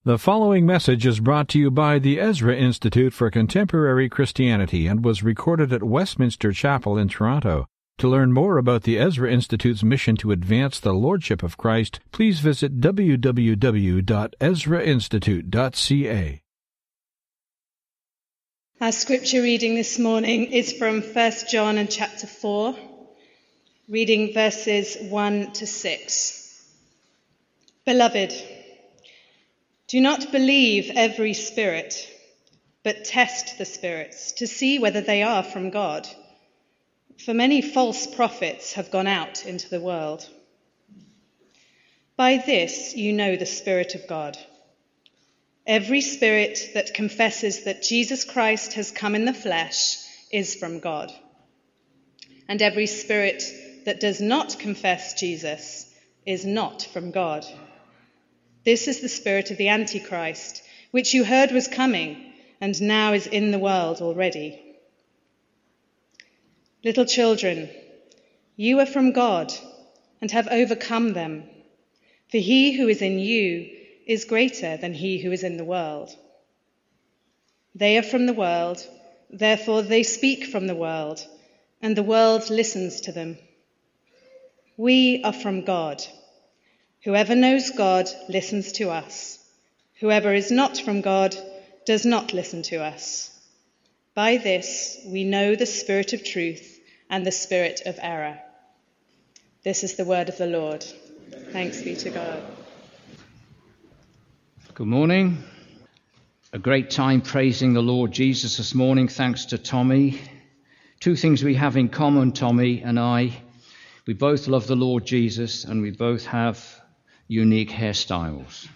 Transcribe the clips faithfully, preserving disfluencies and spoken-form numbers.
The following message is brought to you by the Ezra Institute for Contemporary Christianity and was recorded at Westminster Chapel in Toronto. To learn more about the Ezra Institute's mission to advance the Lordship of Christ, please visit w w w dot ezra institute dot c a. Our scripture reading this morning is from First John and chapter four, reading verses one to six. Beloved, do not believe every spirit, but test the spirits to see whether they are from God. For many false prophets have gone out into the world. By this you know the Spirit of God. Every spirit that confesses that Jesus Christ has come in the flesh is from God. And every spirit that does not confess Jesus is not from God. This is the spirit of the Antichrist, which you heard was coming and now is in the world already. Little children, you are from God and have overcome them, for he who is in you is greater than he who is in the world. They are from the world, therefore they speak from the world, and the world listens to them. We are from God. Whoever knows God listens to us. Whoever is not from God does not listen to us. By this we know the spirit of truth and the spirit of error. This is the word of the Lord. Thanks be to God. Good morning. A great time praising the Lord Jesus this morning, thanks to Tommy. Two things we have in common, Tommy and I. We both love the Lord Jesus and we both have unique hairstyles.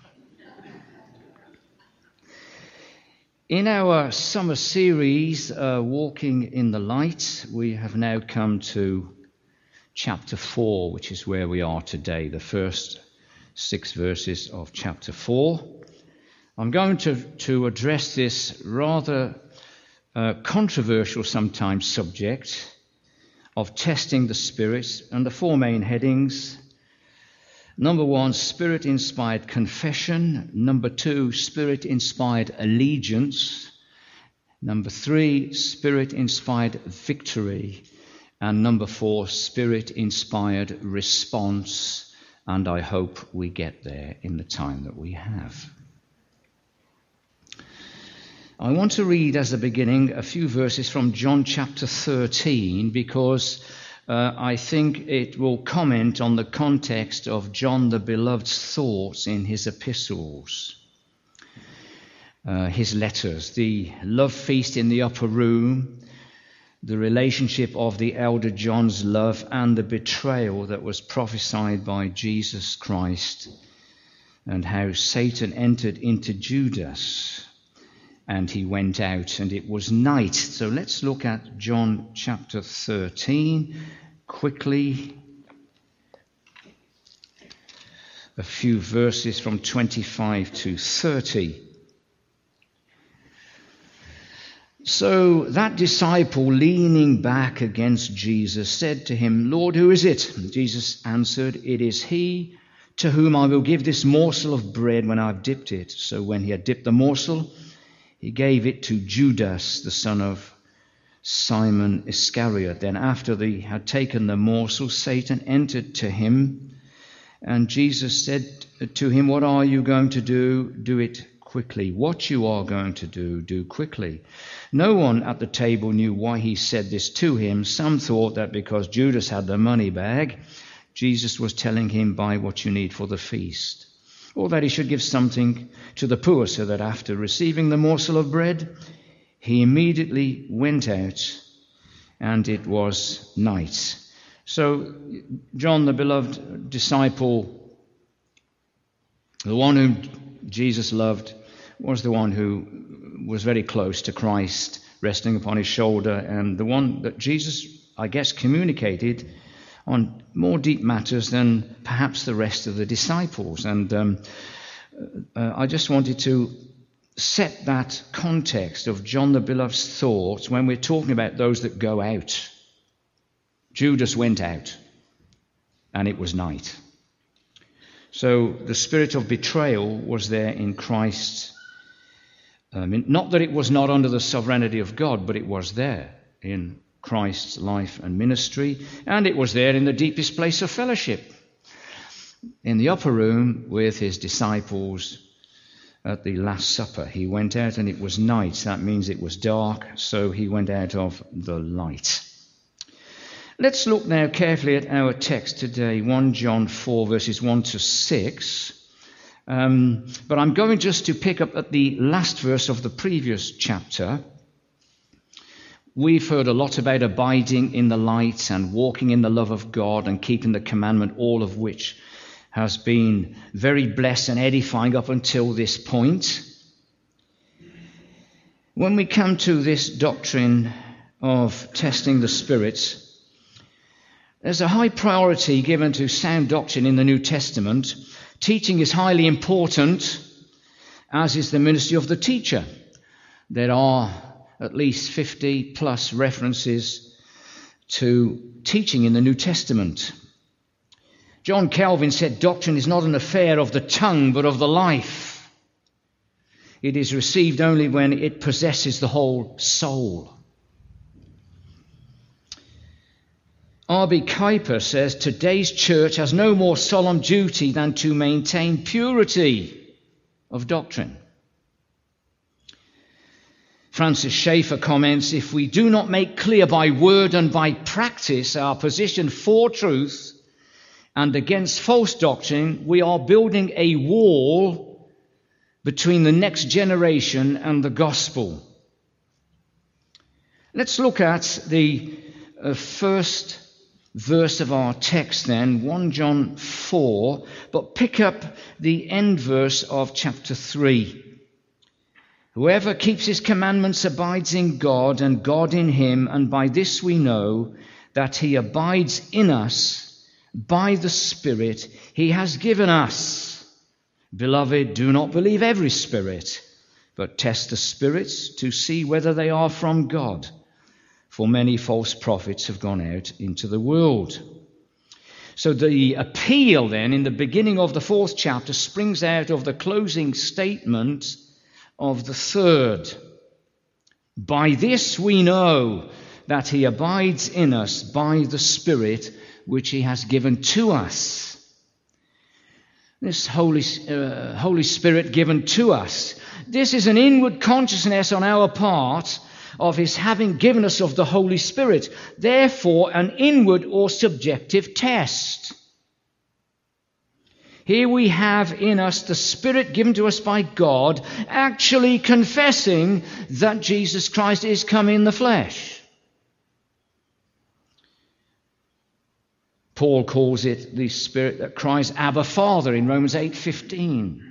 In our summer series, uh, Walking in the Light, we have now come to chapter four, which is where we are today, the first six verses of chapter four. I'm going to, to address this rather uh, controversial sometimes subject of testing the Spirit, and the four main headings. Number one, Spirit-inspired confession. Number two, Spirit-inspired allegiance. Number three, Spirit-inspired victory. And number four, Spirit-inspired response. And I hope we get there in the time that we have. I want to read as a beginning a few verses from John chapter thirteen because Uh, I think it will comment on the context of John the Beloved's thoughts in his epistles, uh, his letters, the love feast in the upper room, the relationship of the elder John's love, and the betrayal that was prophesied by Jesus Christ, and how Satan entered into Judas and he went out and it was night. So let's look at John chapter thirteen quickly. A few verses from twenty-five to thirty. So that disciple, leaning back against Jesus, said to him, "Lord, who is it?" Jesus answered, "It is he to whom I will give this morsel of bread when I've dipped it." So when he had dipped the morsel, he gave it to Judas, the son of Simon Iscariot. Then after he had taken the morsel, Satan entered to him, and Jesus said to him, "What are you going to do? Do it quickly. What you are going to do, do quickly." No one at the table knew why he said this to him. Some thought that because Judas had the money bag, Jesus was telling him, "Buy what you need for the feast," or that he should give something to the poor, so that after receiving the morsel of bread, he immediately went out, and it was night. So John, the beloved disciple, the one whom Jesus loved, was the one who was very close to Christ, resting upon his shoulder, and the one that Jesus, I guess, communicated on more deep matters than perhaps the rest of the disciples. And um, uh, I just wanted to set that context of John the Beloved's thoughts when we're talking about those that go out. Judas went out, and it was night. So the spirit of betrayal was there in Christ. Um, not that it was not under the sovereignty of God, but it was there in Christ's life and ministry, and it was there in the deepest place of fellowship, in the upper room with his disciples at the Last Supper. He went out and it was night. That means it was dark, so he went out of the light. Let's look now carefully at our text today, First John four, verses one to six. Um, but I'm going just to pick up at the last verse of the previous chapter. We've heard a lot about abiding in the light and walking in the love of God and keeping the commandment, all of which has been very blessed and edifying up until this point. When we come to this doctrine of testing the spirits, there's a high priority given to sound doctrine in the New Testament. Teaching is highly important, as is the ministry of the teacher. There are at least fifty plus references to teaching in the New Testament. John Calvin said, "Doctrine is not an affair of the tongue, but of the life. It is received only when it possesses the whole soul." R B Kuyper says, "Today's church has no more solemn duty than to maintain purity of doctrine." Francis Schaeffer comments, "If we do not make clear by word and by practice our position for truth and against false doctrine, we are building a wall between the next generation and the gospel." Let's look at the uh, first verse of our text then, First John four, but pick up the end verse of chapter three. "Whoever keeps his commandments abides in God, and God in him, and by this we know that he abides in us by the Spirit he has given us. Beloved, do not believe every spirit, but test the spirits to see whether they are from God. For many false prophets have gone out into the world." So the appeal then in the beginning of the fourth chapter springs out of the closing statement of the third. "By this we know that he abides in us by the Spirit which he has given to us." This Holy, uh, Holy Spirit given to us, this is an inward consciousness on our part of his having given us of the Holy Spirit, therefore an inward or subjective test. Here we have in us the Spirit given to us by God, actually confessing that Jesus Christ is come in the flesh. Paul calls it the Spirit that cries, "Abba, Father," in Romans eight fifteen.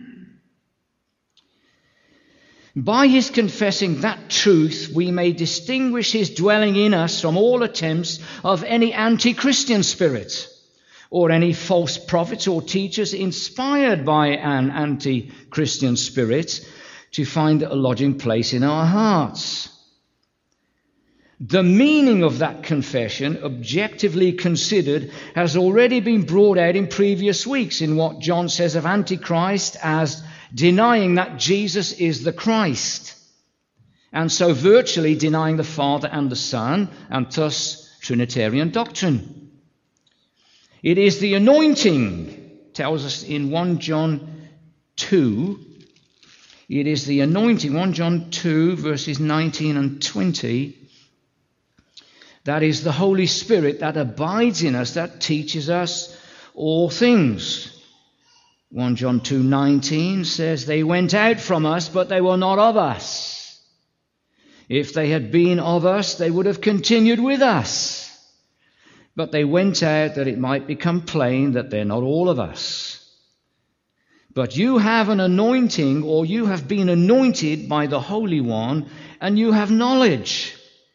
By his confessing that truth, we may distinguish his dwelling in us from all attempts of any anti-Christian spirit or any false prophets or teachers inspired by an anti-Christian spirit to find a lodging place in our hearts. The meaning of that confession, objectively considered, has already been brought out in previous weeks in what John says of Antichrist as denying that Jesus is the Christ, and so virtually denying the Father and the Son, and thus Trinitarian doctrine. It is the anointing, tells us in First John two, it is the anointing, First John two, verses nineteen and twenty, that is the Holy Spirit that abides in us, that teaches us all things. First John two nineteen says, "They went out from us, but they were not of us. If they had been of us, they would have continued with us. But they went out that it might become plain that they're not all of us. But you have an anointing, or you have been anointed by the Holy One, and you have knowledge."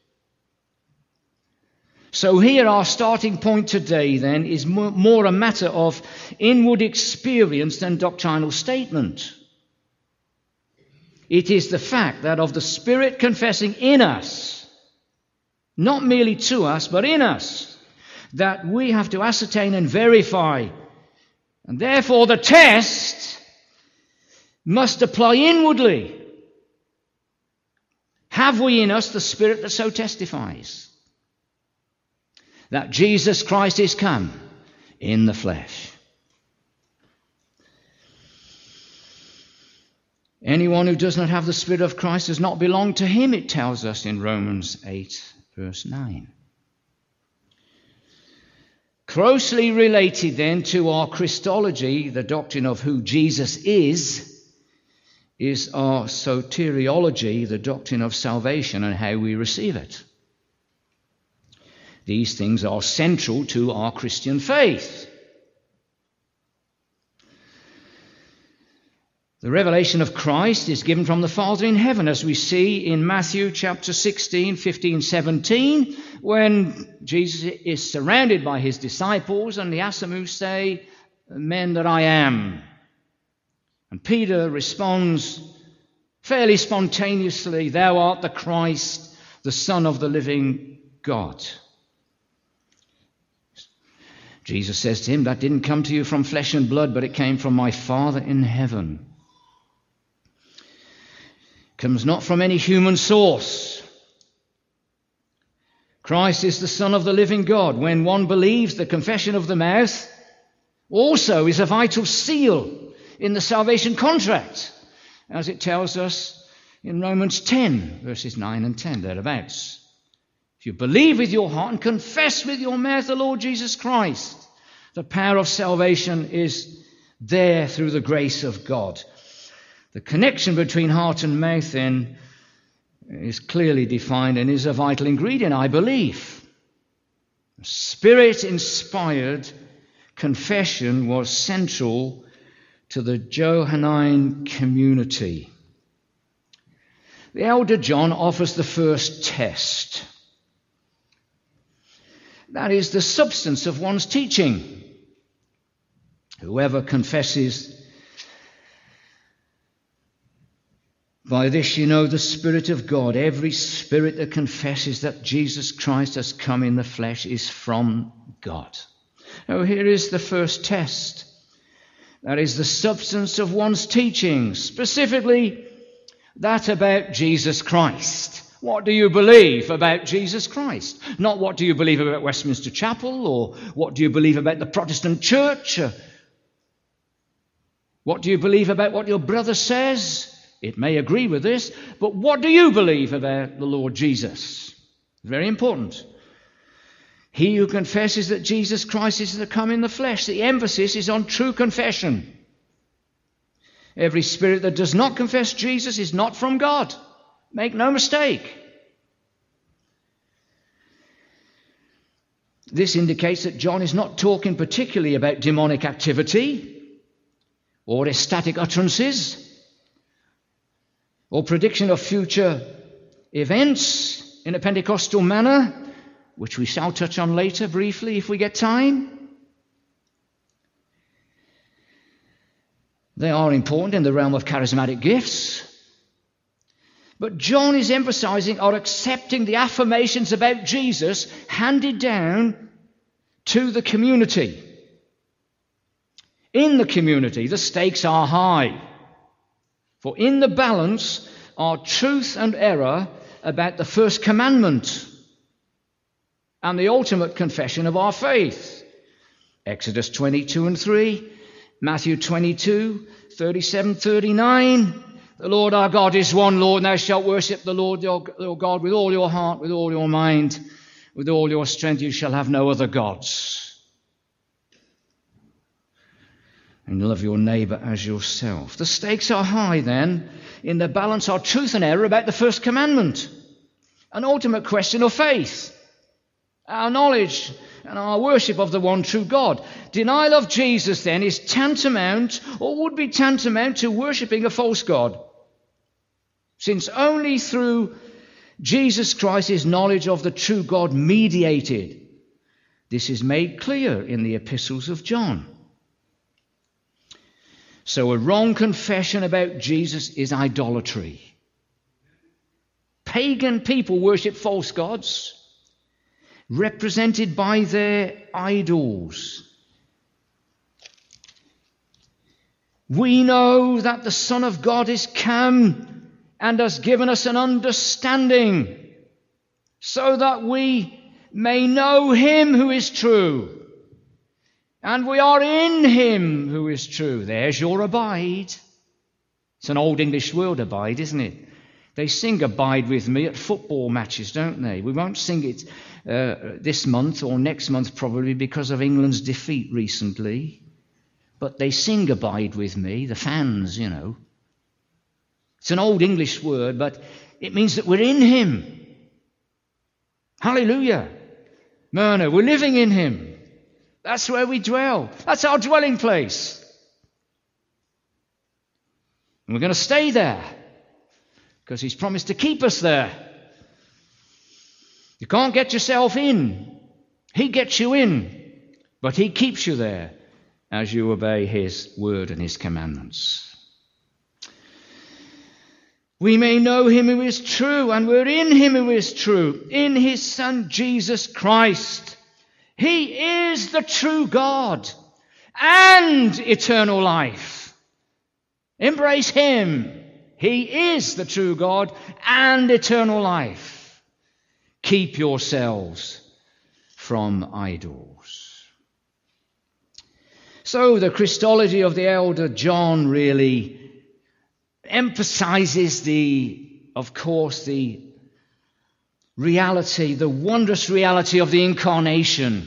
So here our starting point today then is more a matter of inward experience than doctrinal statement. It is the fact that of the Spirit confessing in us, not merely to us, but in us, that we have to ascertain and verify And therefore the test must apply inwardly. Have we in us the Spirit that so testifies that Jesus Christ is come in the flesh? Anyone who does not have the Spirit of Christ does not belong to him, it tells us in Romans eight, verse nine. Closely related then to our Christology, the doctrine of who Jesus is, is our soteriology, the doctrine of salvation and how we receive it. These things are central to our Christian faith. The revelation of Christ is given from the Father in heaven, as we see in Matthew chapter sixteen, fifteen, seventeen, when Jesus is surrounded by his disciples and he asks them, "Who say men that I am?" And Peter responds fairly spontaneously, "Thou art the Christ, the Son of the living God." Jesus says to him, "That didn't come to you from flesh and blood, but it came from my Father in heaven." Comes not from any human source. Christ is the Son of the living God. When one believes, the confession of the mouth also is a vital seal in the salvation contract, as it tells us in Romans ten, verses nine and ten, thereabouts. If you believe with your heart and confess with your mouth the Lord Jesus Christ, the power of salvation is there through the grace of God. The connection between heart and mouth, then, is clearly defined and is a vital ingredient, I believe. Spirit-inspired confession was central to the Johannine community. The elder John offers the first test. That is the substance of one's teaching. Whoever confesses, by this you know the Spirit of God. Every spirit that confesses that Jesus Christ has come in the flesh is from God. Now here is the first test. That is the substance of one's teaching, specifically that about Jesus Christ. What do you believe about Jesus Christ? Not what do you believe about Westminster Chapel, or what do you believe about the Protestant church? What do you believe about what your brother says? It may agree with this, but what do you believe about the Lord Jesus? Very important. He who confesses that Jesus Christ is to come in the flesh. The emphasis is on true confession. Every spirit that does not confess Jesus is not from God. Make no mistake. This indicates that John is not talking particularly about demonic activity or ecstatic utterances or prediction of future events in a Pentecostal manner, which we shall touch on later briefly if we get time. They are important in the realm of charismatic gifts. But John is emphasizing or accepting the affirmations about Jesus handed down to the community. In the community, the stakes are high. For in the balance are truth and error about the first commandment and the ultimate confession of our faith. Exodus twenty-two and three, Matthew twenty-two, thirty-seven, thirty-nine. The Lord our God is one Lord, and thou shalt worship the Lord your, your God with all your heart, with all your mind, with all your strength. You shall have no other gods. And love your neighbour as yourself. The stakes are high then. In the balance are truth and error about the first commandment. An ultimate question of faith. Our knowledge and our worship of the one true God. Denial of Jesus then is tantamount, or would be tantamount, to worshipping a false god. Since only through Jesus Christ is knowledge of the true God mediated. This is made clear in the epistles of John. So a wrong confession about Jesus is idolatry. Pagan people worship false gods, represented by their idols. We know that the Son of God is come and has given us an understanding so that we may know him who is true. And we are in him who is true. There's your abide. It's an old English word, abide, isn't it? They sing Abide With Me at football matches, don't they? We won't sing it uh, this month or next month probably because of England's defeat recently. But they sing Abide With Me, the fans, you know. It's an old English word, but it means that we're in him. Hallelujah. Myrna, we're living in him. That's where we dwell. That's our dwelling place. And we're going to stay there because he's promised to keep us there. You can't get yourself in. He gets you in, but he keeps you there as you obey his word and his commandments. We may know him who is true, and we're in him who is true, in his Son Jesus Christ. He is the true God and eternal life. Embrace him. He is the true God and eternal life. Keep yourselves from idols. So the Christology of the elder John really emphasizes the, of course, the reality, the wondrous reality of the incarnation.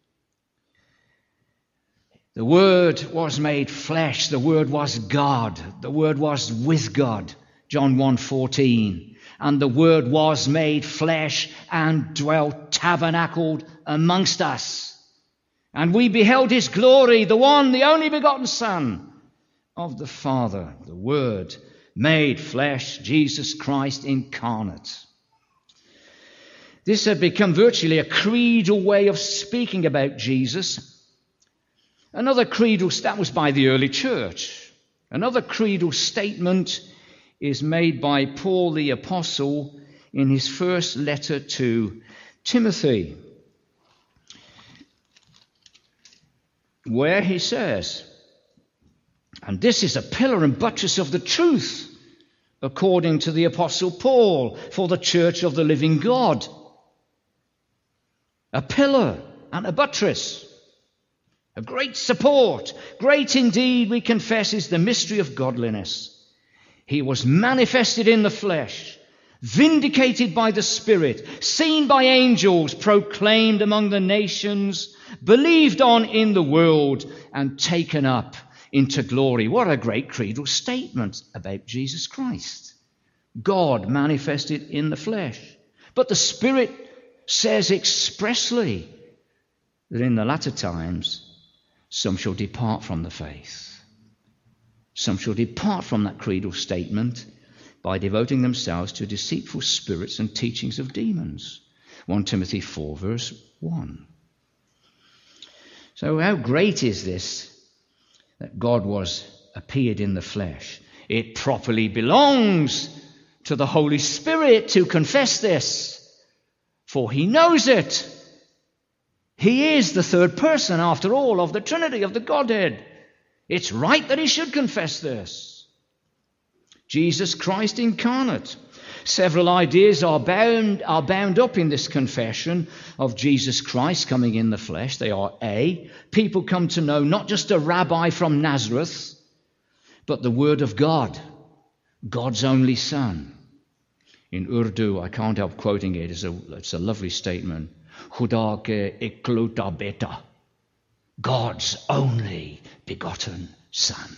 The Word was made flesh. The Word was God. The Word was with God. John one fourteen. And the Word was made flesh and dwelt, tabernacled amongst us. And we beheld his glory, the one, the only begotten Son of the Father, the Word made flesh, Jesus Christ incarnate. This had become virtually a creedal way of speaking about Jesus. Another creedal, that was by the early church. Another creedal statement is made by Paul the Apostle in his first letter to Timothy, where he says, and this is a pillar and buttress of the truth, according to the Apostle Paul, for the church of the living God. A pillar and a buttress. A great support. Great indeed, we confess, is the mystery of godliness. He was manifested in the flesh, vindicated by the Spirit, seen by angels, proclaimed among the nations, believed on in the world, and taken up into glory. What a great creedal statement about Jesus Christ. God manifested in the flesh. But the Spirit says expressly that in the latter times, some shall depart from the faith. Some shall depart from that creedal statement by devoting themselves to deceitful spirits and teachings of demons. First Timothy four, verse one. So how great is this, that God was appeared in the flesh? It properly belongs to the Holy Spirit to confess this, for he knows it. He is the third person, after all, of the Trinity, of the Godhead. It's right that he should confess this. Jesus Christ incarnate. Several ideas are bound, are bound up in this confession of Jesus Christ coming in the flesh. They are A, people come to know not just a rabbi from Nazareth, but the Word of God, God's only Son. In Urdu, I can't help quoting it. It's a, it's a lovely statement. Khuda ke ikluta beta, God's only begotten Son.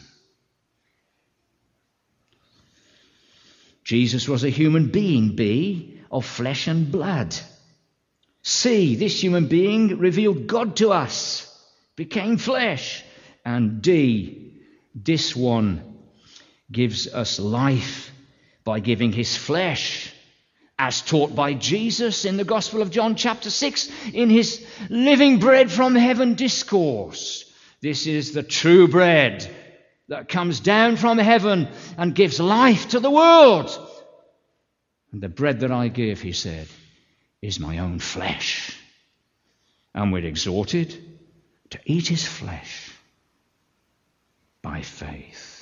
Jesus was a human being, B, of flesh and blood. C, this human being revealed God to us, became flesh. And D, this one gives us life by giving his flesh, as taught by Jesus in the Gospel of John chapter six, in his living bread from heaven discourse. This is the true bread that comes down from heaven and gives life to the world. And the bread that I give, he said, is my own flesh. And we're exhorted to eat his flesh by faith.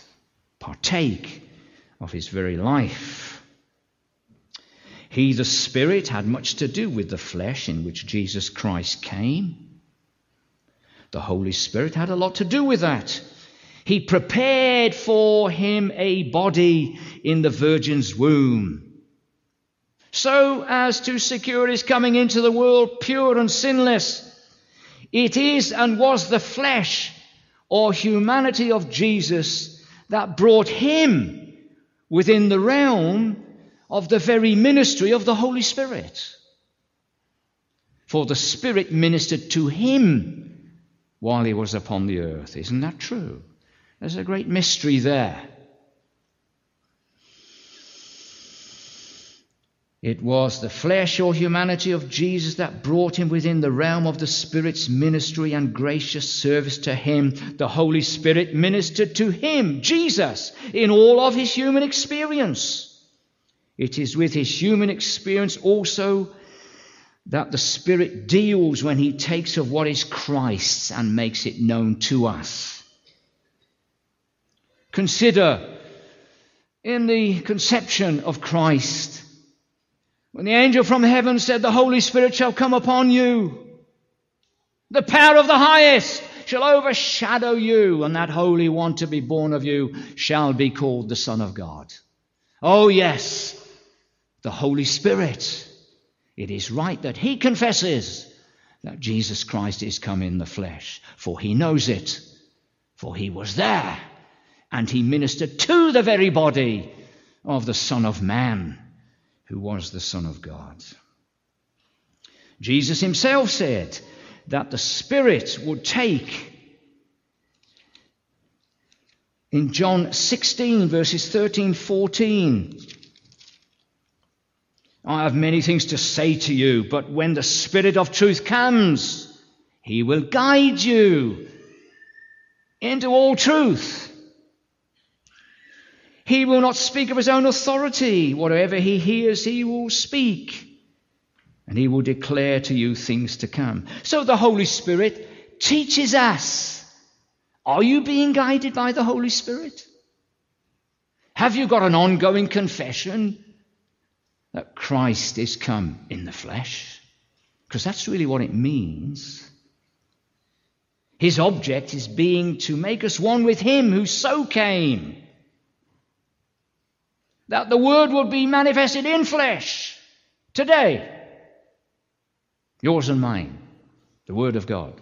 partake of his very life. He, the Spirit, had much to do with the flesh in which Jesus Christ came. The Holy Spirit had a lot to do with that. He prepared for him a body in the Virgin's womb, so as to secure his coming into the world pure and sinless. It is and was the flesh or humanity of Jesus that brought him within the realm of the very ministry of the Holy Spirit. For the Spirit ministered to him while he was upon the earth. Isn't that true? There's a great mystery there. It was the flesh or humanity of Jesus that brought him within the realm of the Spirit's ministry and gracious service to him. The Holy Spirit ministered to him, Jesus, in all of his human experience. It is with his human experience also that the Spirit deals when he takes of what is Christ's and makes it known to us. Consider in the conception of Christ, when the angel from heaven said, "The Holy Spirit shall come upon you. The power of the highest shall overshadow you, and that Holy One to be born of you shall be called the Son of God." Oh yes, the Holy Spirit. It is right that he confesses that Jesus Christ is come in the flesh, for he knows it, for he was there, and he ministered to the very body of the Son of Man, who was the Son of God. Jesus himself said that the Spirit would take, in John sixteen, verses thirteen, fourteen, "I have many things to say to you, but when the Spirit of truth comes, he will guide you into all truth. He will not speak of his own authority. Whatever he hears, he will speak, and he will declare to you things to come." So the Holy Spirit teaches us. Are you being guided by the Holy Spirit? Have you got an ongoing confession that Christ is come in the flesh? Because that's really what it means. His object is being to make us one with him who so came, that the Word would be manifested in flesh today. Yours and mine, the Word of God.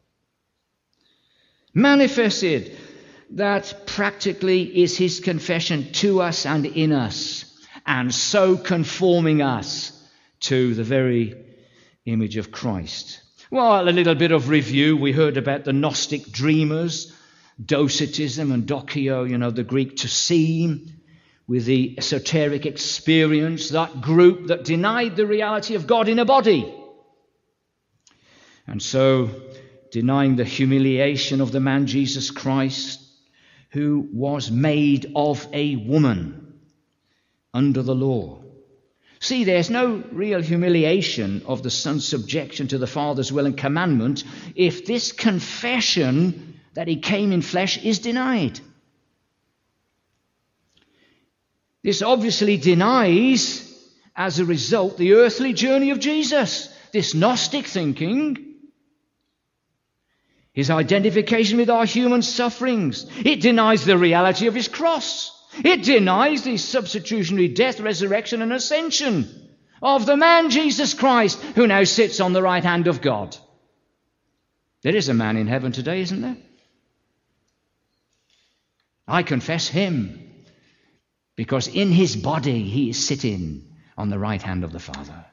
Manifested, that practically is his confession to us and in us, and so conforming us to the very image of Christ. Well, a little bit of review. We heard about the Gnostic dreamers, Docetism and Docio, you know, the Greek to see, with the esoteric experience, that group that denied the reality of God in a body. And so, denying the humiliation of the man Jesus Christ, who was made of a woman under the law. See, there's no real humiliation of the Son's subjection to the Father's will and commandment if this confession that he came in flesh is denied. This obviously denies, as a result, the earthly journey of Jesus. This Gnostic thinking, his identification with our human sufferings. It denies the reality of his cross. It denies the substitutionary death, resurrection, and ascension of the man Jesus Christ, who now sits on the right hand of God. There is a man in heaven today, isn't there? I confess him, because in his body he is sitting on the right hand of the Father.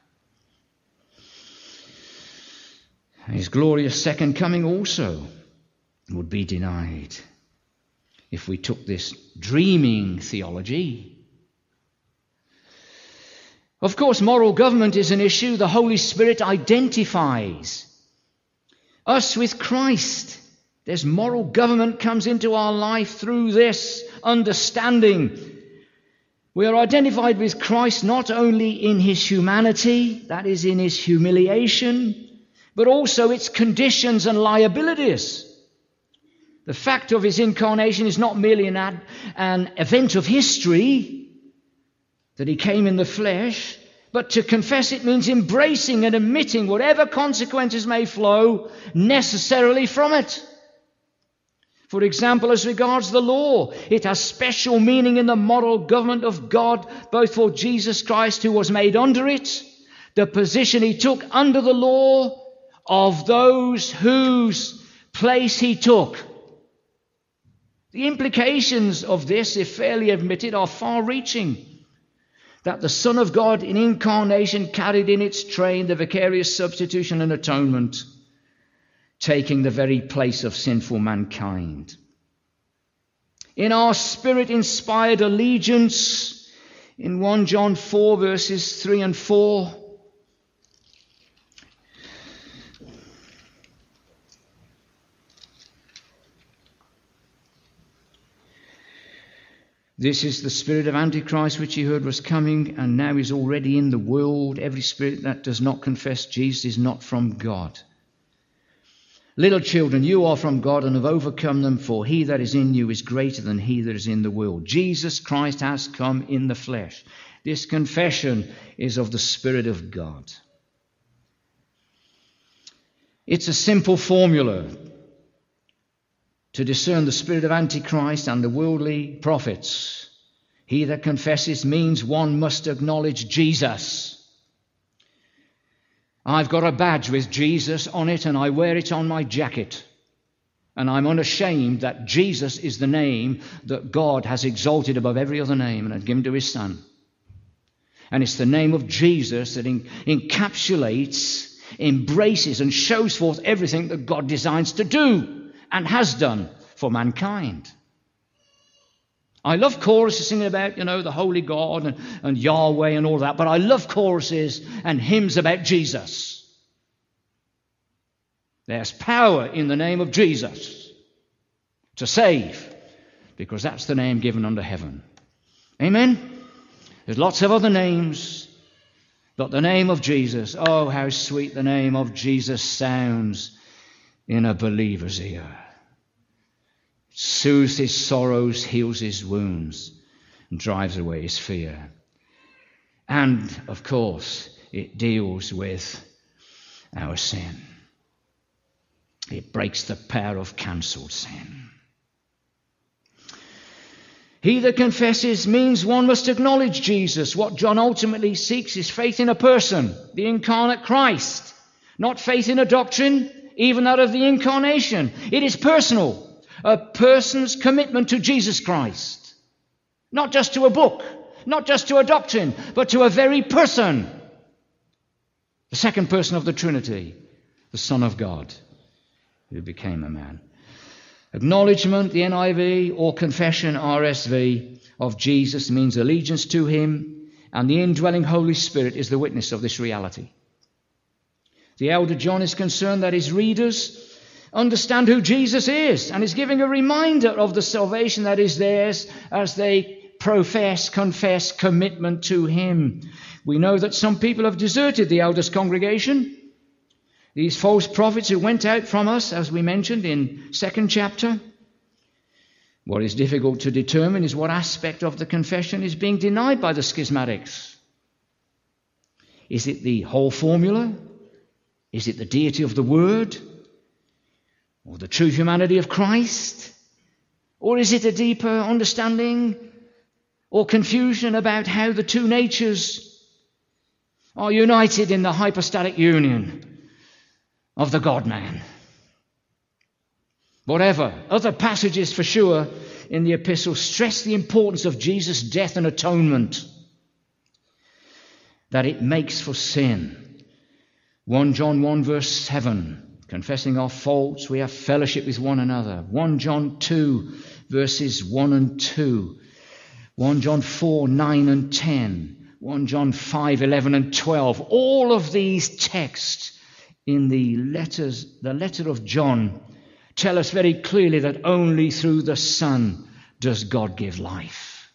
His glorious second coming also would be denied if we took this dreaming theology. Of course, moral government is an issue. The Holy Spirit identifies us with Christ. There's moral government comes into our life through this understanding. We are identified with Christ not only in his humanity, that is, in his humiliation, but also its conditions and liabilities. The fact of his incarnation is not merely an, ad, an event of history, that he came in the flesh, but to confess it means embracing and admitting whatever consequences may flow necessarily from it. For example, as regards the law, it has special meaning in the moral government of God, both for Jesus Christ, who was made under it, the position he took under the law, of those whose place he took. The implications of this, if fairly admitted, are far-reaching. That the Son of God in incarnation carried in its train the vicarious substitution and atonement, taking the very place of sinful mankind. In our Spirit-inspired allegiance, in First John four, verses three and four, this is the spirit of Antichrist, which he heard was coming, and now is already in the world. Every spirit that does not confess Jesus is not from God. Little children, you are from God and have overcome them, for he that is in you is greater than he that is in the world. Jesus Christ has come in the flesh. This confession is of the Spirit of God. It's a simple formula to discern the spirit of Antichrist and the worldly prophets. He that confesses means one must acknowledge Jesus. I've got a badge with Jesus on it and I wear it on my jacket. And I'm unashamed that Jesus is the name that God has exalted above every other name and had given to his Son. And it's the name of Jesus that en- encapsulates, embraces and shows forth everything that God designs to do and has done for mankind. I love choruses singing about, you know, the Holy God and, and Yahweh and all that, but I love choruses and hymns about Jesus. There's power in the name of Jesus to save, because that's the name given under heaven. Amen? There's lots of other names, but the name of Jesus, oh, how sweet the name of Jesus sounds in a believer's ear. Soothes his sorrows, heals his wounds, and drives away his fear. And, of course, it deals with our sin. It breaks the power of cancelled sin. He that confesses means one must acknowledge Jesus. What John ultimately seeks is faith in a person, the incarnate Christ, not faith in a doctrine, even that of the incarnation. It is personal. A person's commitment to Jesus Christ. Not just to a book, not just to a doctrine, but to a very person. The second person of the Trinity, the Son of God, who became a man. Acknowledgement, the N I V, or confession, R S V, of Jesus means allegiance to him, and the indwelling Holy Spirit is the witness of this reality. The elder John is concerned that his readers understand who Jesus is, and is giving a reminder of the salvation that is theirs as they profess, confess commitment to him. We know that some people have deserted the elders' congregation. These false prophets who went out from us, as we mentioned in second chapter. What is difficult to determine is what aspect of the confession is being denied by the schismatics. Is it the whole formula? Is it the deity of the Word? Or the true humanity of Christ? Or is it a deeper understanding or confusion about how the two natures are united in the hypostatic union of the God-man? Whatever, other passages for sure in the epistle stress the importance of Jesus' death and atonement, that it makes for sin. First John one verse seven, confessing our faults, we have fellowship with one another. First John two, verses one and two. First John four, nine and ten. First John five, eleven and twelve. All of these texts in the letters, the letter of John, tell us very clearly that only through the Son does God give life.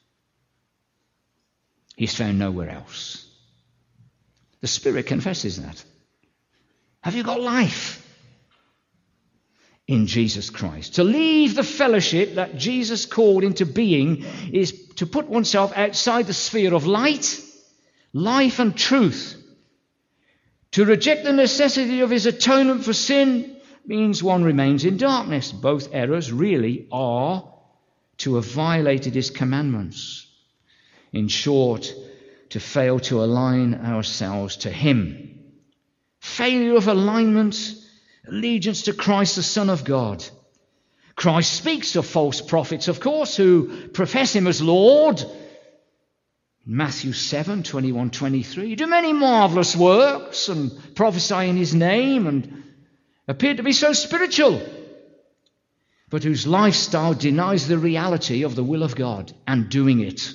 He's found nowhere else. The Spirit confesses that. Have you got life? in Jesus Christ. To leave the fellowship that Jesus called into being is to put oneself outside the sphere of light, life and truth. To reject the necessity of his atonement for sin means one remains in darkness. Both errors really are to have violated his commandments. In short, to fail to align ourselves to him. Failure of alignment, allegiance to Christ, the Son of God. Christ speaks of false prophets, of course, who profess him as Lord. Matthew seven, twenty-one, twenty-three. Do many marvelous works and prophesy in his name and appear to be so spiritual, but whose lifestyle denies the reality of the will of God and doing it.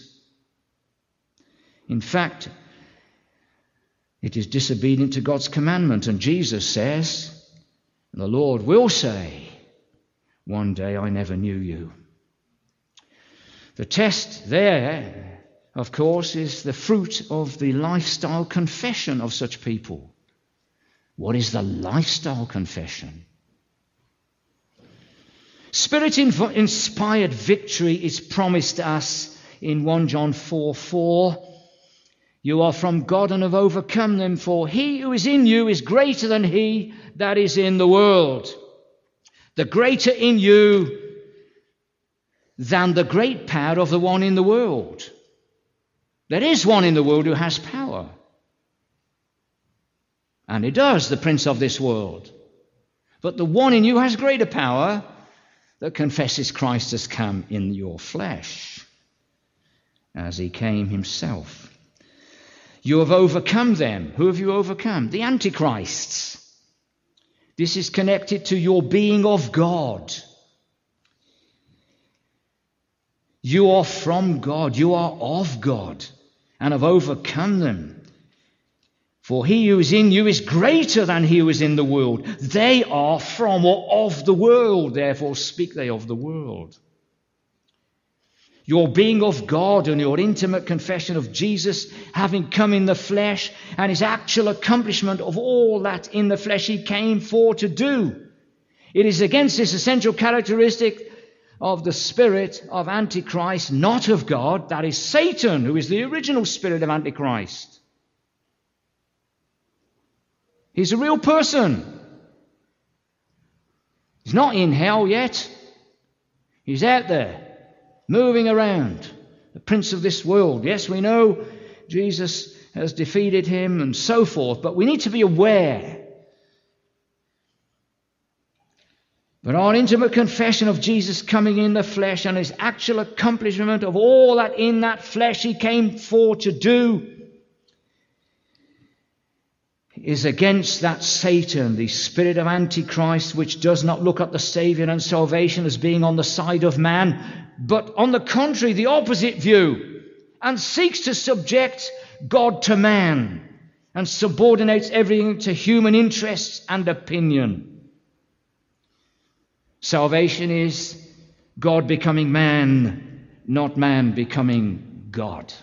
In fact, it is disobedient to God's commandment, and Jesus says, the Lord will say, one day I never knew you. The test there, of course, is the fruit of the lifestyle confession of such people. What is the lifestyle confession? Spirit-inspired victory is promised us in First John four four. You are from God and have overcome them, for he who is in you is greater than he that is in the world. The greater in you than the great power of the one in the world. There is one in the world who has power. And he does, the prince of this world. But the one in you has greater power that confesses Christ has come in your flesh, as he came himself. You have overcome them. Who have you overcome? The Antichrists. This is connected to your being of God. You are from God. You are of God and have overcome them. For he who is in you is greater than he who is in the world. They are from or of the world. Therefore speak they of the world. Your being of God and your intimate confession of Jesus having come in the flesh and his actual accomplishment of all that in the flesh he came for to do. It is against this essential characteristic of the spirit of Antichrist, not of God, that is Satan, who is the original spirit of Antichrist. He's a real person. He's not in hell yet. He's out there, moving around, the prince of this world. Yes, we know Jesus has defeated him and so forth, but we need to be aware. But our intimate confession of Jesus coming in the flesh and his actual accomplishment of all that in that flesh he came for to do is against that Satan, the spirit of Antichrist, which does not look at the Saviour and salvation as being on the side of man, but on the contrary, the opposite view, and seeks to subject God to man and subordinates everything to human interests and opinion. Salvation is God becoming man, not man becoming God.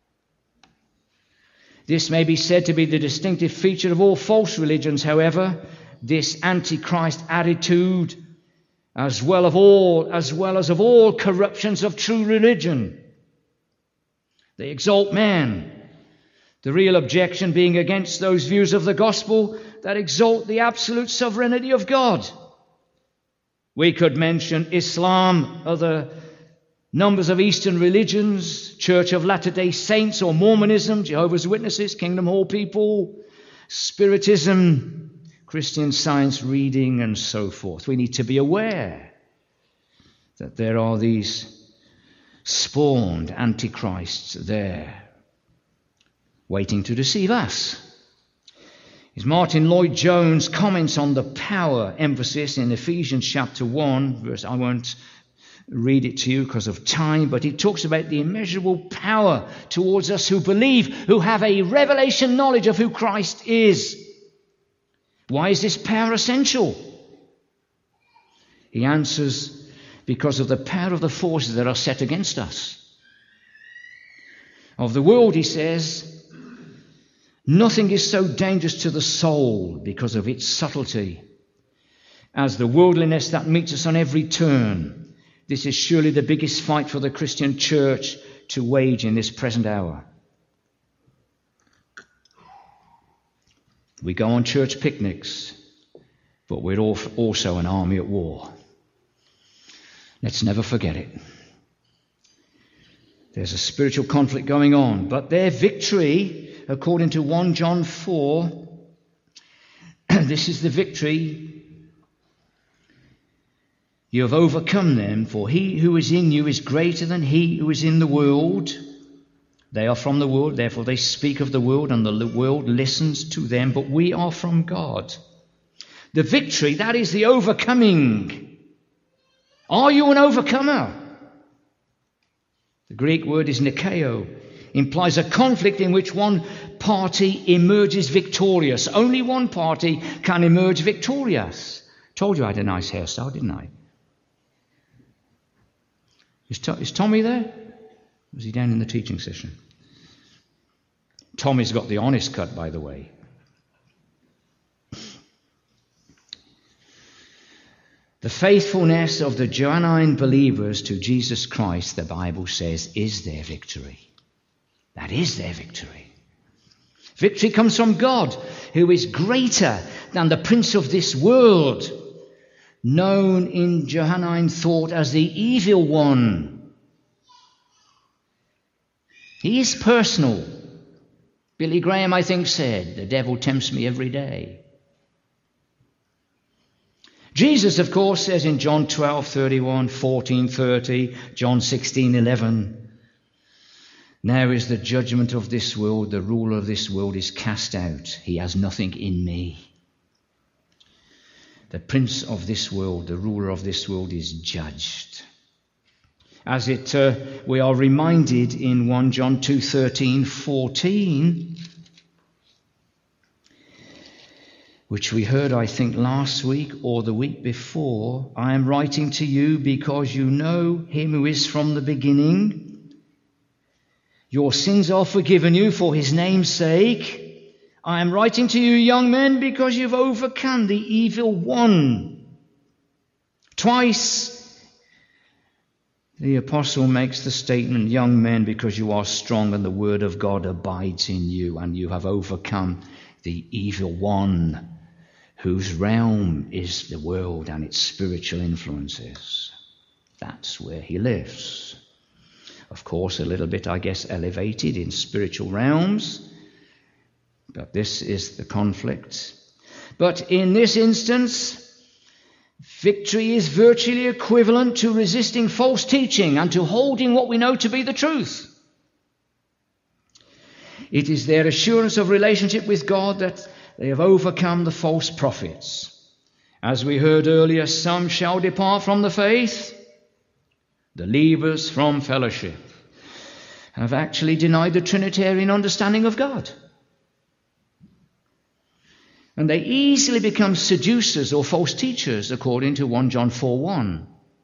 This may be said to be the distinctive feature of all false religions, however, this Antichrist attitude, as well of all, as well as of all corruptions of true religion. They exalt man, the real objection being against those views of the gospel that exalt the absolute sovereignty of God. We could mention Islam, other numbers of Eastern religions, Church of Latter-day Saints or Mormonism, Jehovah's Witnesses, Kingdom Hall people, Spiritism, Christian Science reading, and so forth. We need to be aware that there are these spawned antichrists there, waiting to deceive us. As Martin Lloyd-Jones comments on the power emphasis in Ephesians chapter one, verse, I won't read it to you because of time, but he talks about the immeasurable power towards us who believe, who have a revelation knowledge of who Christ is. Why is this power essential? He answers, because of the power of the forces that are set against us. Of the world, he says, nothing is so dangerous to the soul because of its subtlety as the worldliness that meets us on every turn. This is surely the biggest fight for the Christian church to wage in this present hour. We go on church picnics, but we're also an army at war. Let's never forget it. There's a spiritual conflict going on, but their victory, according to First John four, this is the victory. You have overcome them, for he who is in you is greater than he who is in the world. They are from the world, therefore they speak of the world, and the world listens to them, but we are from God. The victory, that is the overcoming. Are you an overcomer? The Greek word is nikeo, implies a conflict in which one party emerges victorious. Only one party can emerge victorious. Told you I had a nice hairstyle, didn't I? Is, to- is Tommy there? Or was he down in the teaching session? Tommy's got the honest cut, by the way. The faithfulness of the Johannine believers to Jesus Christ, the Bible says, is their victory. That is their victory. Victory comes from God, who is greater than the prince of this world, known in Johannine thought as the evil one. He is personal. Billy Graham, I think, said, "The devil tempts me every day." Jesus, of course, says in John twelve thirty-one, fourteen thirty, John sixteen eleven, "Now is the judgment of this world. The ruler of this world is cast out. He has nothing in me." The prince of this world, the ruler of this world, is judged. As it, uh, we are reminded in First John two thirteen, fourteen, which we heard, I think, last week or the week before. "I am writing to you because you know him who is from the beginning. Your sins are forgiven you for his name's sake. I am writing to you, young men, because you've overcome the evil one." Twice the apostle makes the statement, "Young men, because you are strong and the word of God abides in you, and you have overcome the evil one, whose realm is the world and its spiritual influences." That's where he lives. Of course, a little bit, I guess, elevated in spiritual realms, but this is the conflict. But in this instance, victory is virtually equivalent to resisting false teaching and to holding what we know to be the truth. It is their assurance of relationship with God that they have overcome the false prophets. As we heard earlier, some shall depart from the faith, the leavers from fellowship, have actually denied the Trinitarian understanding of God. And they easily become seducers or false teachers, according to First John four one.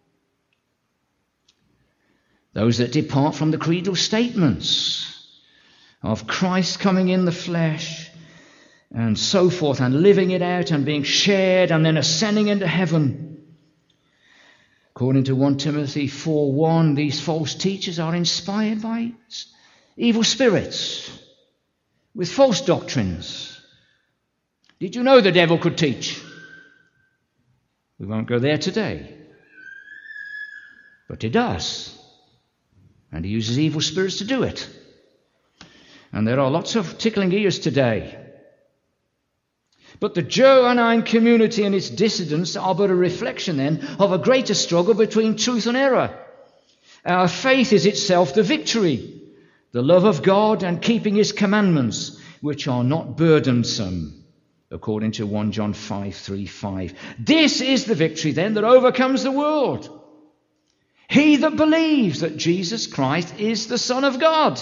Those that depart from the creedal statements of Christ coming in the flesh and so forth, and living it out and being shared and then ascending into heaven. According to First Timothy four one, these false teachers are inspired by evil spirits with false doctrines. Did you know the devil could teach? We won't go there today. But he does. And he uses evil spirits to do it. And there are lots of tickling ears today. But the Johannine community and its dissidents are but a reflection then of a greater struggle between truth and error. Our faith is itself the victory, the love of God and keeping his commandments, which are not burdensome, according to First John five three five. This is the victory then that overcomes the world. He that believes that Jesus Christ is the Son of God.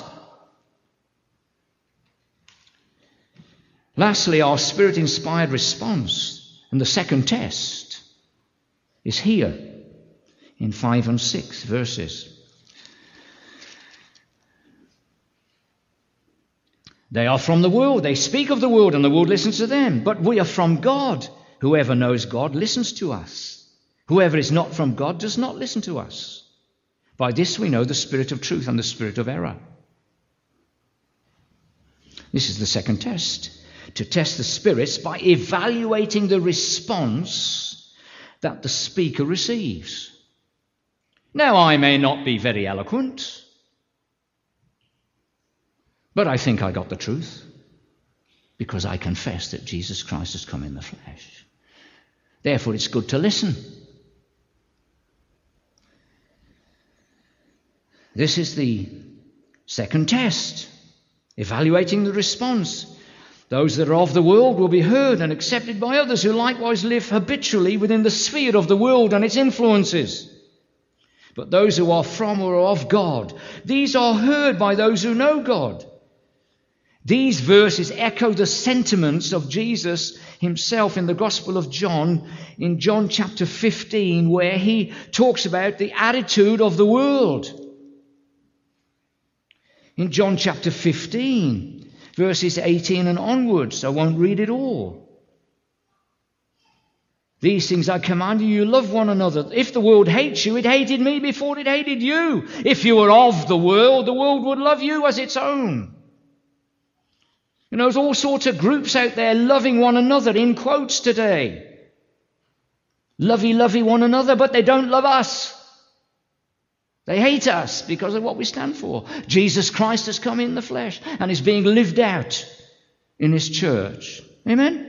Lastly, our Spirit-inspired response, and the second test, is here in five and six verses. They are from the world, they speak of the world, and the world listens to them. But we are from God, Whoever knows God listens to us. Whoever is not from God does not listen to us. By this we know the spirit of truth and the spirit of error. This is the second test. To test the spirits by evaluating the response that the speaker receives. Now, I may not be very eloquent, but I think I got the truth because I confess that Jesus Christ has come in the flesh. Therefore, it's good to listen. This is the second test, evaluating the response. Those that are of the world will be heard and accepted by others who likewise live habitually within the sphere of the world and its influences. But those who are from or are of God, these are heard by those who know God. These verses echo the sentiments of Jesus himself in the Gospel of John, in John chapter fifteen, where he talks about the attitude of the world. In John chapter fifteen, verses eighteen and onwards, I won't read it all. These things I command you, you love one another. If the world hates you, it hated me before it hated you. If you were of the world, the world would love you as its own. You know, there's all sorts of groups out there loving one another in quotes today. Lovey-lovey one another, but they don't love us. They hate us because of what we stand for. Jesus Christ has come in the flesh and is being lived out in his church. Amen?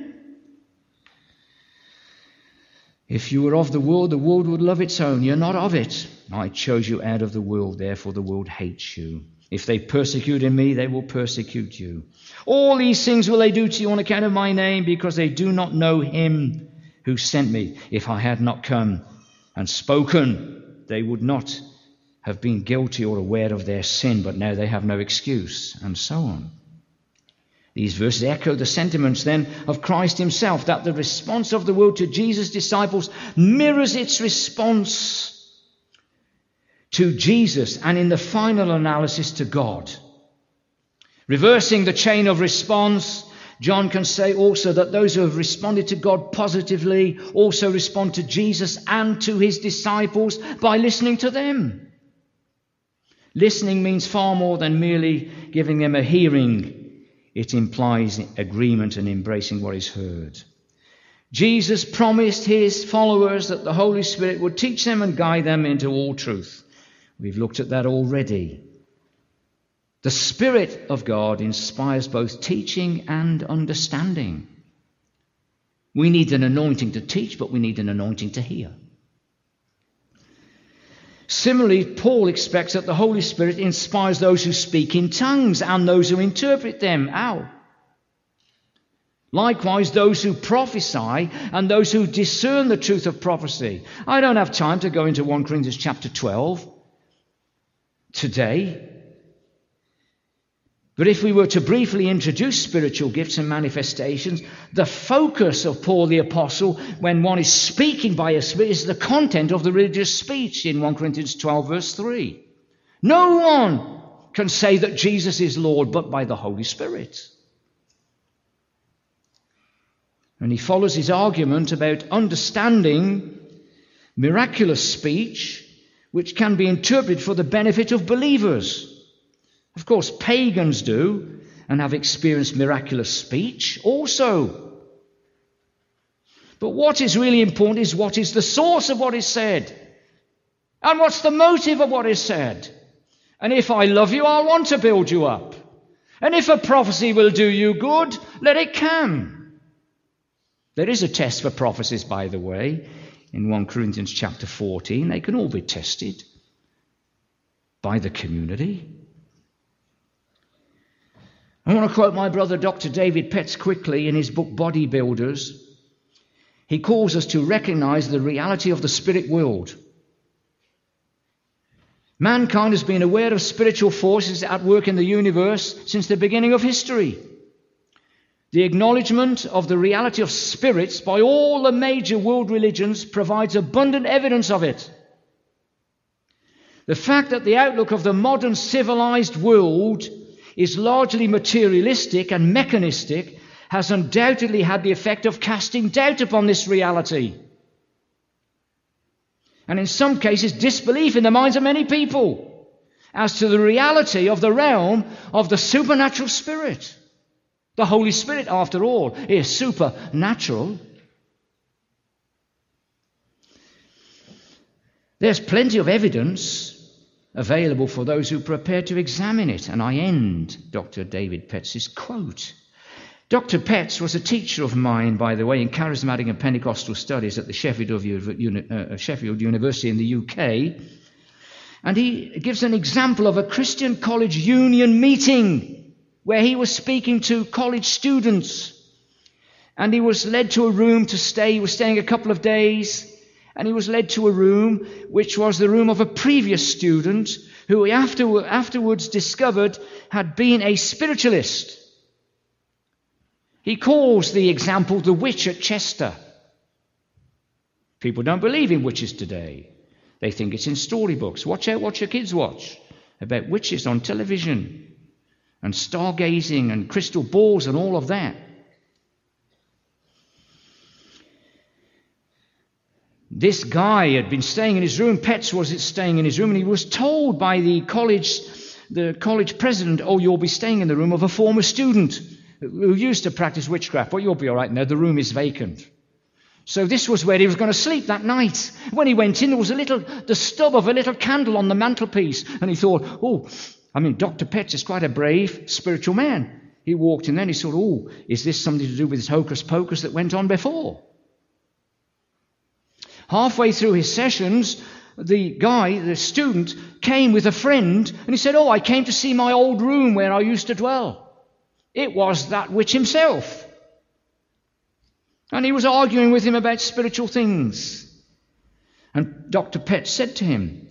If you were of the world, the world would love its own. You're not of it. I chose you out of the world, therefore the world hates you. If they persecuted me, they will persecute you. All these things will they do to you on account of my name, because they do not know him who sent me. If I had not come and spoken, they would not have been guilty or aware of their sin, but now they have no excuse, and so on. These verses echo the sentiments then of Christ himself, that the response of the world to Jesus' disciples mirrors its response to Jesus, and in the final analysis to God. Reversing the chain of response, John can say also that those who have responded to God positively also respond to Jesus and to his disciples by listening to them. Listening means far more than merely giving them a hearing. It implies agreement and embracing what is heard. Jesus promised his followers that the Holy Spirit would teach them and guide them into all truth. We've looked at that already. The Spirit of God inspires both teaching and understanding. We need an anointing to teach, but we need an anointing to hear. Similarly, Paul expects that the Holy Spirit inspires those who speak in tongues and those who interpret them. Ow. Likewise, those who prophesy and those who discern the truth of prophecy. I don't have time to go into First Corinthians chapter twelve today. But if we were to briefly introduce spiritual gifts and manifestations, the focus of Paul the Apostle, when one is speaking by a Spirit, is the content of the religious speech in First Corinthians twelve verse three. No one can say that Jesus is Lord but by the Holy Spirit. And he follows his argument about understanding miraculous speech, which can be interpreted for the benefit of believers. Of course, pagans do and have experienced miraculous speech also. But what is really important is what is the source of what is said. And what's the motive of what is said. And if I love you, I want to build you up. And if a prophecy will do you good, let it come. There is a test for prophecies, by the way, in First Corinthians chapter fourteen. They can all be tested by the community. I want to quote my brother Doctor David Petts quickly in his book Bodybuilders. He calls us to recognize the reality of the spirit world. Mankind has been aware of spiritual forces at work in the universe since the beginning of history. The acknowledgement of the reality of spirits by all the major world religions provides abundant evidence of it. The fact that the outlook of the modern civilized world is largely materialistic and mechanistic has undoubtedly had the effect of casting doubt upon this reality. And in some cases, disbelief in the minds of many people as to the reality of the realm of the supernatural spirit. The Holy Spirit, after all, is supernatural. There's plenty of evidence available for those who prepare to examine it. And I end Doctor David Petts' quote. Doctor Petts was a teacher of mine, by the way, in charismatic and Pentecostal studies at the Sheffield, of, uh, Sheffield University in the U K. And he gives an example of a Christian college union meeting where he was speaking to college students. And he was led to a room to stay. He was staying a couple of days. And he was led to a room which was the room of a previous student who he after, afterwards discovered had been a spiritualist. He calls the example the witch at Chester. People don't believe in witches today. They think it's in storybooks. Watch out what your kids watch about witches on television and stargazing and crystal balls and all of that. This guy had been staying in his room. Petts was staying in his room, and he was told by the college, the college president, "Oh, you'll be staying in the room of a former student who used to practice witchcraft. But you'll be all right now. The room is vacant." So this was where he was going to sleep that night. When he went in, there was a little, the stub of a little candle on the mantelpiece, and he thought, "Oh, I mean, Doctor Petts is quite a brave spiritual man." He walked in there, and he thought, "Oh, is this something to do with this hocus pocus that went on before?" Halfway through his sessions, the guy, the student, came with a friend, and he said, "Oh, I came to see my old room where I used to dwell." It was that witch himself. And he was arguing with him about spiritual things. And Doctor Petts said to him,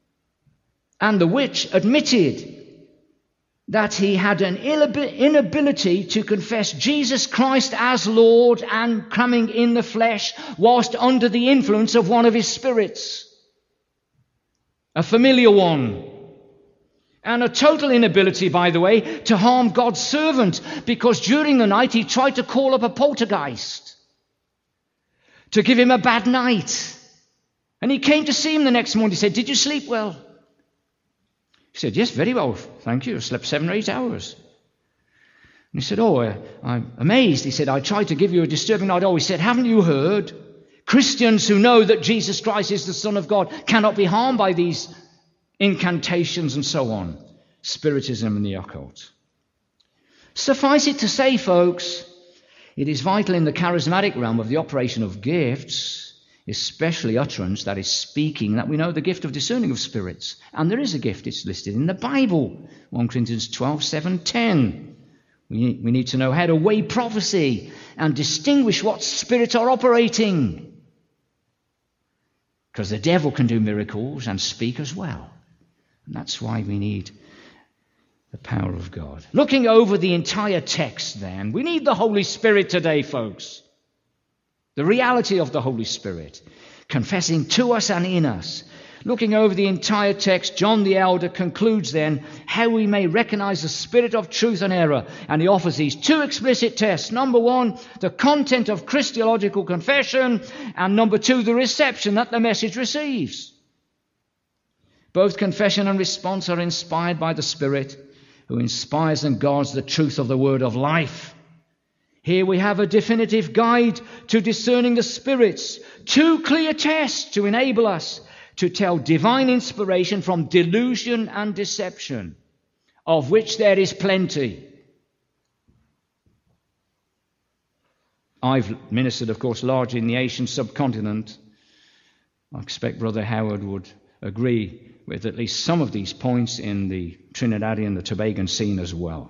and the witch admitted that he had an inability to confess Jesus Christ as Lord and coming in the flesh whilst under the influence of one of his spirits, a familiar one. And a total inability, by the way, to harm God's servant, because during the night he tried to call up a poltergeist to give him a bad night. And he came to see him the next morning. He said, "Did you sleep well?" He said, "Yes, very well, thank you. I slept seven or eight hours." And he said, "Oh, uh, I'm amazed." He said, "I tried to give you a disturbing night." Oh, he said, "Haven't you heard? Christians who know that Jesus Christ is the Son of God cannot be harmed by these incantations and so on. Spiritism and the occult." Suffice it to say, folks, it is vital in the charismatic realm of the operation of gifts, especially utterance, that is speaking, that we know the gift of discerning of spirits. And there is a gift, it's listed in the Bible, First Corinthians twelve, seven, ten. We need, we need to know how to weigh prophecy and distinguish what spirits are operating. Because the devil can do miracles and speak as well. And that's why we need the power of God. Looking over the entire text then, we need the Holy Spirit today, folks. The reality of the Holy Spirit, confessing to us and in us. Looking over the entire text, John the Elder concludes then how we may recognize the spirit of truth and error. And he offers these two explicit tests. Number one, the content of Christological confession. And number two, the reception that the message receives. Both confession and response are inspired by the Spirit, who inspires and guards the truth of the word of life. Here we have a definitive guide to discerning the spirits, two clear tests to enable us to tell divine inspiration from delusion and deception, of which there is plenty. I've ministered, of course, largely in the Asian subcontinent. I expect Brother Howard would agree with at least some of these points in the Trinidadian and the Tobagan scene as well.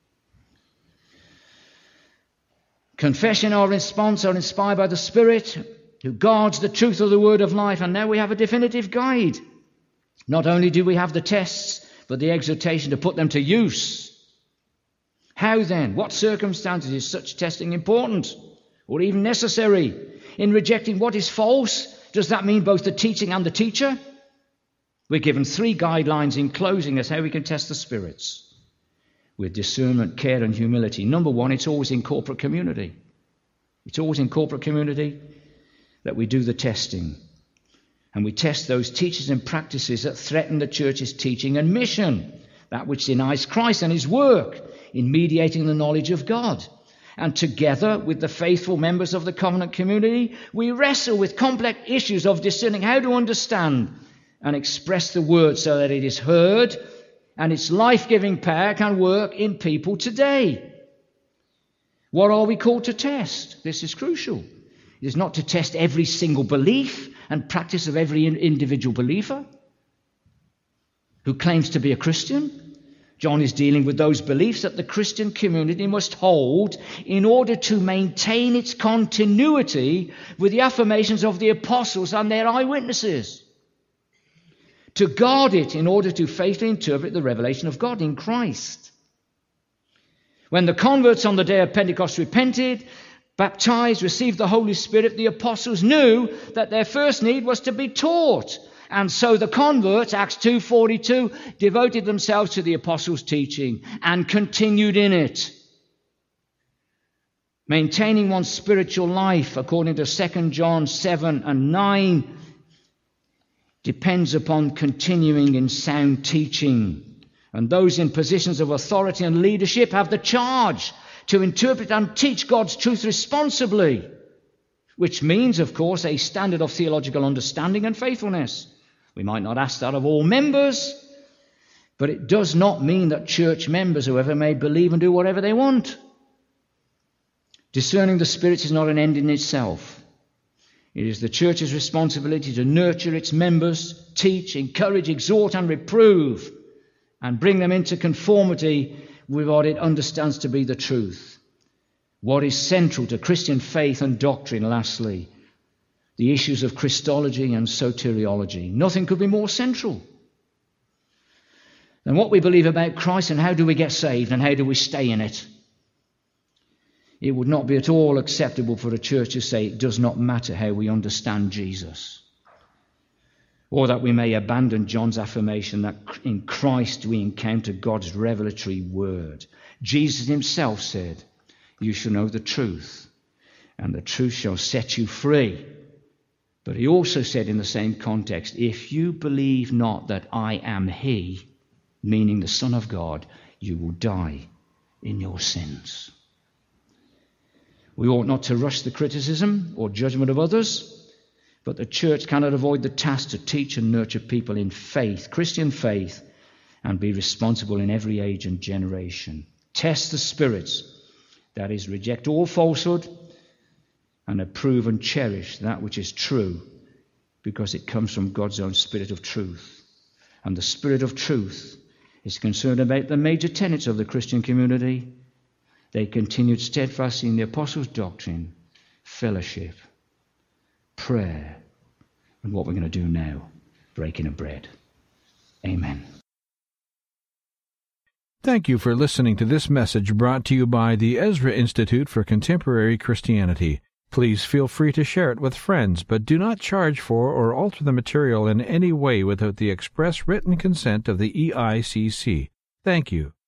Confession or response are inspired by the Spirit, who guards the truth of the word of life. And now we have a definitive guide. Not only do we have the tests, but the exhortation to put them to use. How then? What circumstances is such testing important or even necessary? In rejecting what is false, does that mean both the teaching and the teacher? We're given three guidelines in closing as how we can test the spirits. with discernment, care, and humility. Number one, it's always in corporate community. It's always in corporate community that we do the testing. And we test those teachers and practices that threaten the church's teaching and mission, that which denies Christ and his work in mediating the knowledge of God. And together with the faithful members of the covenant community, we wrestle with complex issues of discerning how to understand and express the word so that it is heard and its life-giving power can work in people today. What are we called to test? This is crucial. It is not to test every single belief and practice of every individual believer who claims to be a Christian. John is dealing with those beliefs that the Christian community must hold in order to maintain its continuity with the affirmations of the apostles and their eyewitnesses. To guard it in order to faithfully interpret the revelation of God in Christ. When the converts on the day of Pentecost repented, baptized, received the Holy Spirit, the apostles knew that their first need was to be taught. And so the converts, Acts two forty-two, devoted themselves to the apostles' teaching and continued in it. Maintaining one's spiritual life, according to Second John seven and nine, depends upon continuing in sound teaching. And those in positions of authority and leadership have the charge to interpret and teach God's truth responsibly, which means, of course, a standard of theological understanding and faithfulness. We might not ask that of all members, but it does not mean that church members, whoever may believe and do whatever they want. Discerning the spirits is not an end in itself. It is the church's responsibility to nurture its members, teach, encourage, exhort, and reprove, and bring them into conformity with what it understands to be the truth. What is central to Christian faith and doctrine, lastly, the issues of Christology and soteriology. Nothing could be more central than what we believe about Christ and how do we get saved and how do we stay in it. It would not be at all acceptable for a church to say it does not matter how we understand Jesus, or that we may abandon John's affirmation that in Christ we encounter God's revelatory word. Jesus himself said, "You shall know the truth, and the truth shall set you free." But he also said in the same context, "If you believe not that I am he," meaning the Son of God, "you will die in your sins." We ought not to rush the criticism or judgment of others, but the church cannot avoid the task to teach and nurture people in faith, Christian faith, and be responsible in every age and generation. Test the spirits, that is, reject all falsehood, and approve and cherish that which is true, because it comes from God's own Spirit of truth. And the Spirit of truth is concerned about the major tenets of the Christian community. They continued steadfastly in the apostles' doctrine, fellowship, prayer, and what we're going to do now, breaking of bread. Amen. Thank you for listening to this message brought to you by the Ezra Institute for Contemporary Christianity. Please feel free to share it with friends, but do not charge for or alter the material in any way without the express written consent of the E I C C. Thank you.